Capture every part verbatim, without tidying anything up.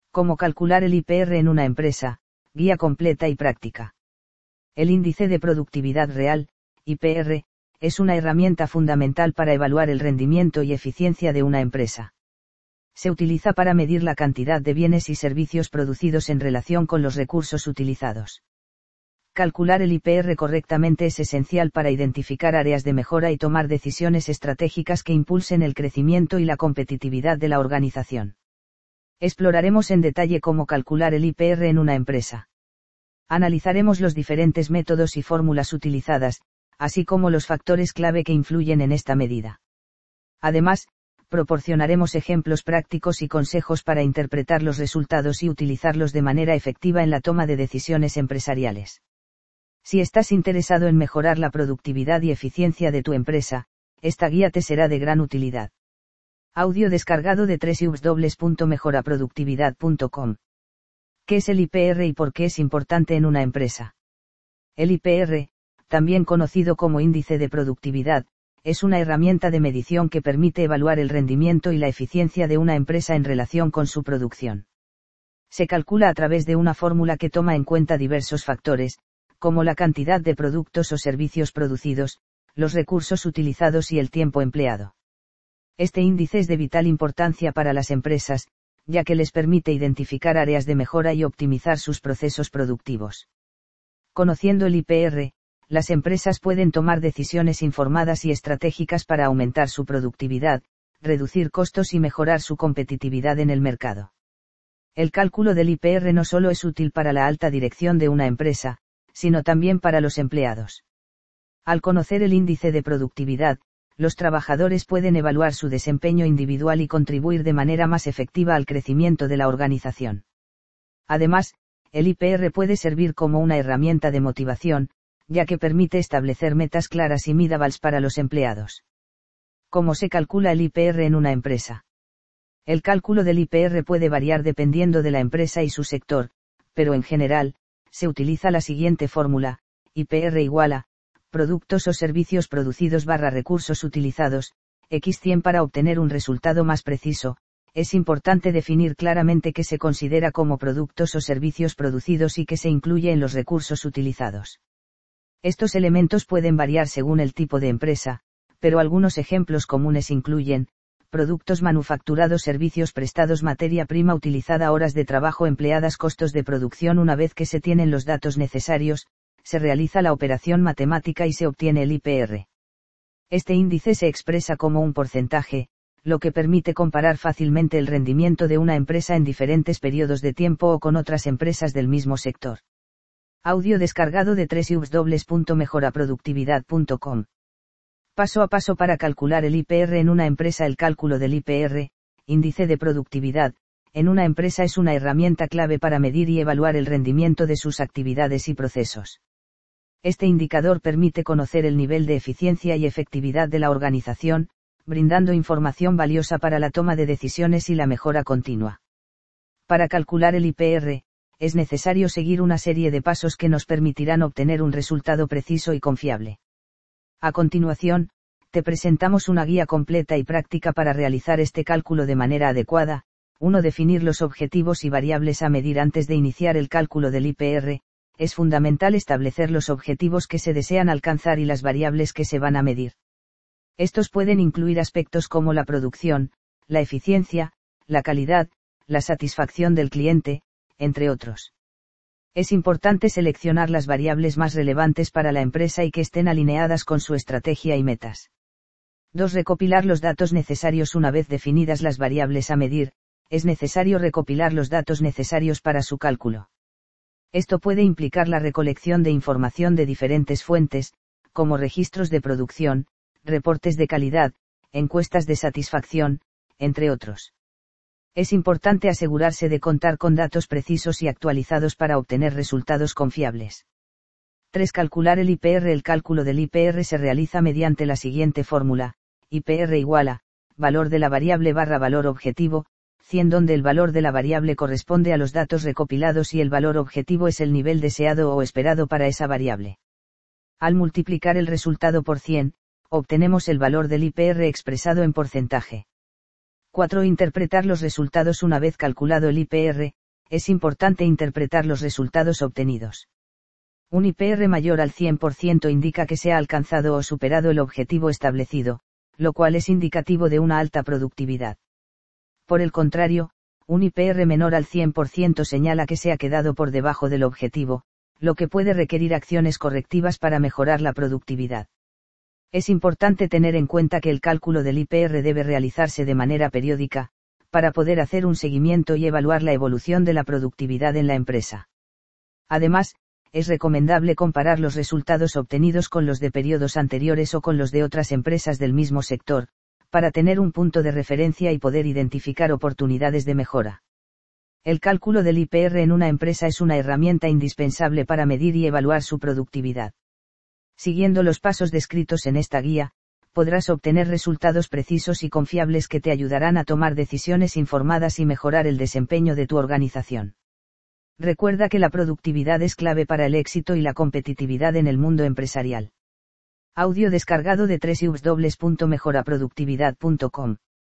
Cómo calcular el I P R en una empresa, guía completa y práctica. El índice de productividad real, I P R, es una herramienta fundamental para evaluar el rendimiento y eficiencia de una empresa. Se utiliza para medir la cantidad de bienes y servicios producidos en relación con los recursos utilizados. Calcular el I P R correctamente es esencial para identificar áreas de mejora y tomar decisiones estratégicas que impulsen el crecimiento y la competitividad de la organización. Exploraremos en detalle cómo calcular el I P R en una empresa. Analizaremos los diferentes métodos y fórmulas utilizadas, así como los factores clave que influyen en esta medida. Además, proporcionaremos ejemplos prácticos y consejos para interpretar los resultados y utilizarlos de manera efectiva en la toma de decisiones empresariales. Si estás interesado en mejorar la productividad y eficiencia de tu empresa, esta guía te será de gran utilidad. Audio descargado de doble u doble u doble u punto mejora productividad punto com. ¿Qué es el I P R y por qué es importante en una empresa? El I P R, también conocido como índice de productividad, es una herramienta de medición que permite evaluar el rendimiento y la eficiencia de una empresa en relación con su producción. Se calcula a través de una fórmula que toma en cuenta diversos factores, como la cantidad de productos o servicios producidos, los recursos utilizados y el tiempo empleado. Este índice es de vital importancia para las empresas, ya que les permite identificar áreas de mejora y optimizar sus procesos productivos. Conociendo el I P R, las empresas pueden tomar decisiones informadas y estratégicas para aumentar su productividad, reducir costos y mejorar su competitividad en el mercado. El cálculo del I P R no solo es útil para la alta dirección de una empresa, sino también para los empleados. Al conocer el índice de productividad, los trabajadores pueden evaluar su desempeño individual y contribuir de manera más efectiva al crecimiento de la organización. Además, el I P R puede servir como una herramienta de motivación, ya que permite establecer metas claras y measurable para los empleados. ¿Cómo se calcula el I P R en una empresa? El cálculo del I P R puede variar dependiendo de la empresa y su sector, pero en general, se utiliza la siguiente fórmula: I P R igual a productos o servicios producidos barra recursos utilizados, equis cien. Para obtener un resultado más preciso, es importante definir claramente qué se considera como productos o servicios producidos y qué se incluye en los recursos utilizados. Estos elementos pueden variar según el tipo de empresa, pero algunos ejemplos comunes incluyen: productos manufacturados, servicios prestados, materia prima utilizada, horas de trabajo empleadas, costos de producción. Una vez que se tienen los datos necesarios, se realiza la operación matemática y se obtiene el I P R. Este índice se expresa como un porcentaje, lo que permite comparar fácilmente el rendimiento de una empresa en diferentes periodos de tiempo o con otras empresas del mismo sector. Audio descargado de doble u doble u doble u punto mejora productividad punto com. Paso a paso para calcular el I P R en una empresa. El cálculo del I P R, índice de productividad, en una empresa es una herramienta clave para medir y evaluar el rendimiento de sus actividades y procesos. Este indicador permite conocer el nivel de eficiencia y efectividad de la organización, brindando información valiosa para la toma de decisiones y la mejora continua. Para calcular el I P R, es necesario seguir una serie de pasos que nos permitirán obtener un resultado preciso y confiable. A continuación, te presentamos una guía completa y práctica para realizar este cálculo de manera adecuada. uno Definir los objetivos y variables a medir. Antes de iniciar el cálculo del I P R, es fundamental establecer los objetivos que se desean alcanzar y las variables que se van a medir. Estos pueden incluir aspectos como la producción, la eficiencia, la calidad, la satisfacción del cliente, entre otros. Es importante seleccionar las variables más relevantes para la empresa y que estén alineadas con su estrategia y metas. dos Recopilar los datos necesarios. Una vez definidas las variables a medir, es necesario recopilar los datos necesarios para su cálculo. Esto puede implicar la recolección de información de diferentes fuentes, como registros de producción, reportes de calidad, encuestas de satisfacción, entre otros. Es importante asegurarse de contar con datos precisos y actualizados para obtener resultados confiables. tres Calcular el I P R. El cálculo del I P R se realiza mediante la siguiente fórmula: I P R igual a valor de la variable barra valor objetivo, cien, donde el valor de la variable corresponde a los datos recopilados y el valor objetivo es el nivel deseado o esperado para esa variable. Al multiplicar el resultado por cien, obtenemos el valor del I P R expresado en porcentaje. cuatro Interpretar los resultados. Una vez calculado el I P R, es importante interpretar los resultados obtenidos. Un I P R mayor al cien por ciento indica que se ha alcanzado o superado el objetivo establecido, lo cual es indicativo de una alta productividad. Por el contrario, un I P R menor al cien por ciento señala que se ha quedado por debajo del objetivo, lo que puede requerir acciones correctivas para mejorar la productividad. Es importante tener en cuenta que el cálculo del I P R debe realizarse de manera periódica, para poder hacer un seguimiento y evaluar la evolución de la productividad en la empresa. Además, es recomendable comparar los resultados obtenidos con los de periodos anteriores o con los de otras empresas del mismo sector, para tener un punto de referencia y poder identificar oportunidades de mejora. El cálculo del I P R en una empresa es una herramienta indispensable para medir y evaluar su productividad. Siguiendo los pasos descritos en esta guía, podrás obtener resultados precisos y confiables que te ayudarán a tomar decisiones informadas y mejorar el desempeño de tu organización. Recuerda que la productividad es clave para el éxito y la competitividad en el mundo empresarial. Audio descargado de doble u doble u doble u punto mejora productividad punto com.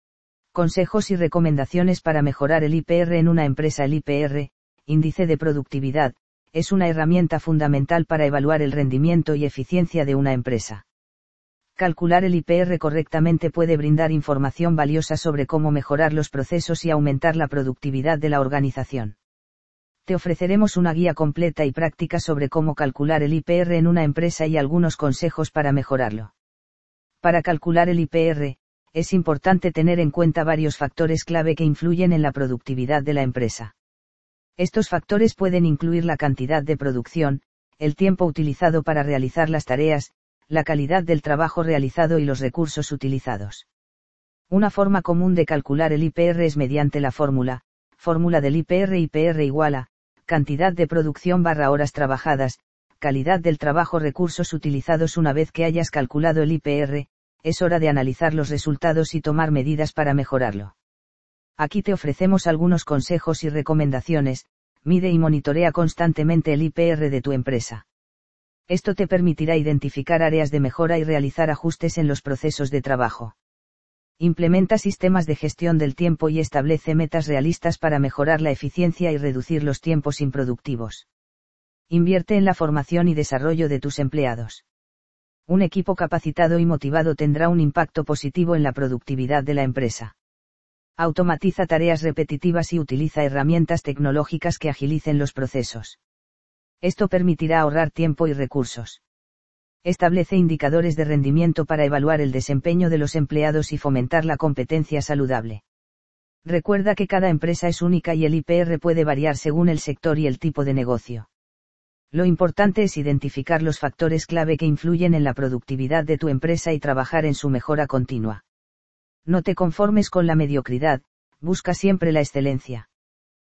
Consejos y recomendaciones para mejorar el I P R en una empresa. El I P R, índice de productividad, es una herramienta fundamental para evaluar el rendimiento y eficiencia de una empresa. Calcular el I P R correctamente puede brindar información valiosa sobre cómo mejorar los procesos y aumentar la productividad de la organización. Te ofreceremos una guía completa y práctica sobre cómo calcular el I P R en una empresa y algunos consejos para mejorarlo. Para calcular el I P R, es importante tener en cuenta varios factores clave que influyen en la productividad de la empresa. Estos factores pueden incluir la cantidad de producción, el tiempo utilizado para realizar las tareas, la calidad del trabajo realizado y los recursos utilizados. Una forma común de calcular el I P R es mediante la fórmula, fórmula del I P R. I P R igual a, cantidad de producción barra horas trabajadas, calidad del trabajo recursos utilizados. Una vez que hayas calculado el I P R, es hora de analizar los resultados y tomar medidas para mejorarlo. Aquí te ofrecemos algunos consejos y recomendaciones. Mide y monitorea constantemente el I P R de tu empresa. Esto te permitirá identificar áreas de mejora y realizar ajustes en los procesos de trabajo. Implementa sistemas de gestión del tiempo y establece metas realistas para mejorar la eficiencia y reducir los tiempos improductivos. Invierte en la formación y desarrollo de tus empleados. Un equipo capacitado y motivado tendrá un impacto positivo en la productividad de la empresa. Automatiza tareas repetitivas y utiliza herramientas tecnológicas que agilicen los procesos. Esto permitirá ahorrar tiempo y recursos. Establece indicadores de rendimiento para evaluar el desempeño de los empleados y fomentar la competencia saludable. Recuerda que cada empresa es única y el I P R puede variar según el sector y el tipo de negocio. Lo importante es identificar los factores clave que influyen en la productividad de tu empresa y trabajar en su mejora continua. No te conformes con la mediocridad, busca siempre la excelencia.